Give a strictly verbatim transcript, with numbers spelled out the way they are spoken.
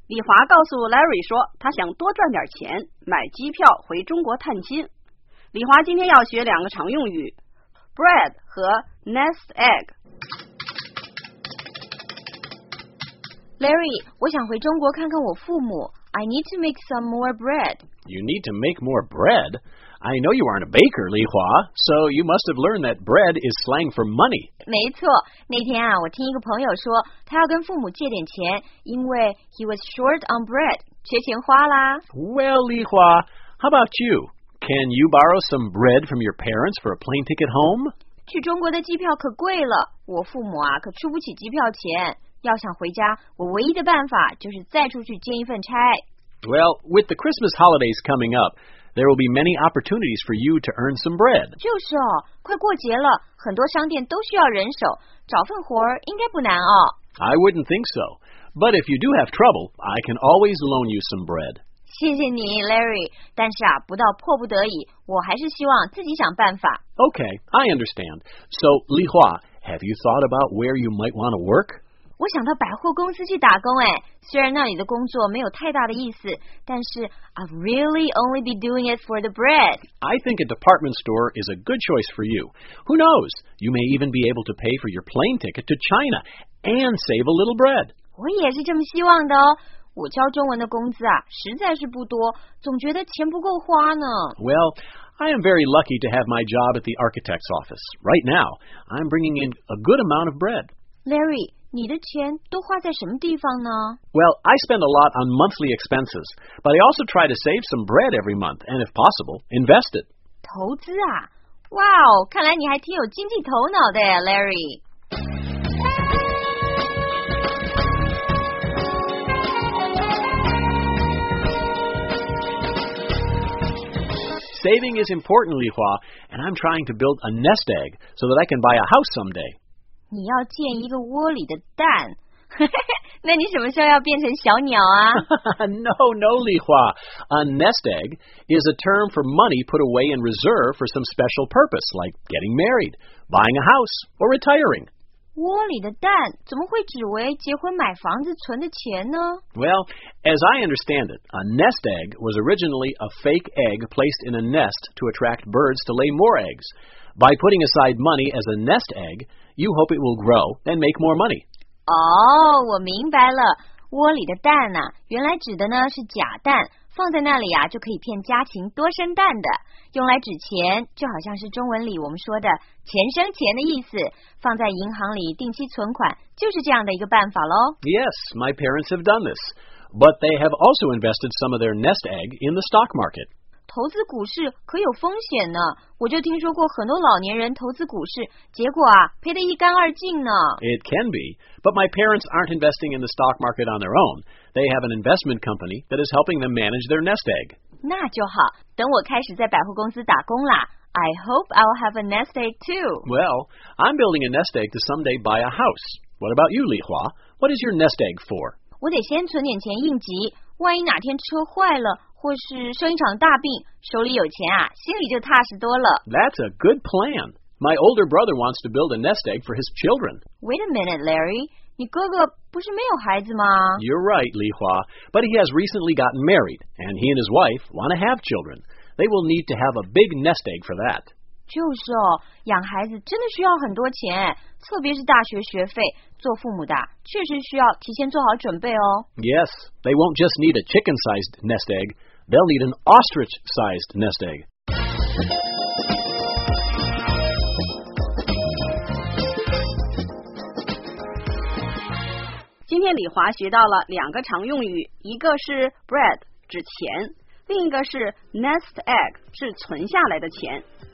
李华告诉 Larry 说，他想多赚点钱，买机票回中国探亲。李华今天要学两个常用语 bread 和 nest egg。Larry， 我想回中国看看我父母。I need to make some more bread. You need to make more bread? I know you aren't a baker, Li Hua, so you must have learned that bread is slang for money. 没错，那天啊，我听一个朋友说，他要跟父母借点钱，因为 he was short on bread， 缺钱花啦。 Well, Li Hua, how about you? Can you borrow some bread from your parents for a plane ticket home? 去中国的机票可贵了，我父母啊可出不起机票钱。要想回家，我唯一的办法就是再出去兼一份差。 Well, with the Christmas holidays coming up, there will be many opportunities for you to earn some bread. 就是哦，快过节了，很多商店都需要人手，找份活儿应该不难哦。 I wouldn't think so. But if you do have trouble, I can always loan you some bread. 谢谢你 Larry， 但是啊，不到迫不得已，我还是希望自己想办法。 Okay, I understand. So, Li Hua, have you thought about where you might want to work? 我想到百货公司去打工诶，虽然那里的工作没有太大的意思，但是 I'd really only be doing it for the bread. I think a department store is a good choice for you. Who knows? You may even be able to pay for your plane ticket to China and save a little bread. 我也是这么希望的哦。我教中文的工资啊，实在是不多，总觉得钱不够花呢。 Well, I am very lucky to have my job at the architect's office. Right now, I'm bringing in a good amount of bread. Larry, 你的钱都花在什么地方呢？ Well, I spend a lot on monthly expenses, but I also try to save some bread every month, and if possible, invest it. 投资啊，哇哦，看来你还挺有经济头脑的呀 ，Larry。 Saving is important, Li Hua, and I'm trying to build a nest egg so that I can buy a house someday. 你要建一个窝里的蛋，那你什么时候要变成小鸟啊 ？No, no, Li Hua. A nest egg is a term for money put away in reserve for some special purpose, like getting married, buying a house, or retiring. 窝里的蛋怎么会只为结婚买房子存的钱呢？ Well, as I understand it, a nest egg was originally a fake egg placed in a nest to attract birds to lay more eggs. By putting aside money as a nest egg, you hope it will grow and make more money. 哦，我明白了，窝里的蛋啊，原来指的呢是假蛋，放在那里啊就可以骗家禽多生蛋的，用来指钱，就好像是中文里我们说的钱生钱的意思，放在银行里定期存款，就是这样的一个办法咯。 Yes, my parents have done this, but they have also invested some of their nest egg in the stock market. 投资股市可有风险呢，我就听说过很多老年人投资股市，结果啊赔得一干二净呢。 It can be, but my parents aren't investing in the stock market on their own. They have an investment company that is helping them manage their nest egg. 那就好，等我开始在百货公司打工啦。I hope I'll have a nest egg too. Well, I'm building a nest egg to someday buy a house. What about you, Li Hua? What is your nest egg for? 我得先存点钱应急，万一哪天车坏了，或是生一场大病，手里有钱啊，心里就踏实多了。 That's a good plan. My older brother wants to build a nest egg for his children. Wait a minute, Larry. 你哥哥不是没有孩子吗？ You're right, Li Hua, but he has recently gotten married, and he and his wife want to have children. They will need to have a big nest egg for that. 就是哦，养孩子真的需要很多钱，特别是大学学费，做父母的确实需要提前做好准备哦。 Yes, they won't just need a chicken-sized nest egg. They'll need an ostrich-sized nest egg. 今天李华学到了两个常用语，一个是 bread 指钱，另一个是 nest egg 是存下来的钱。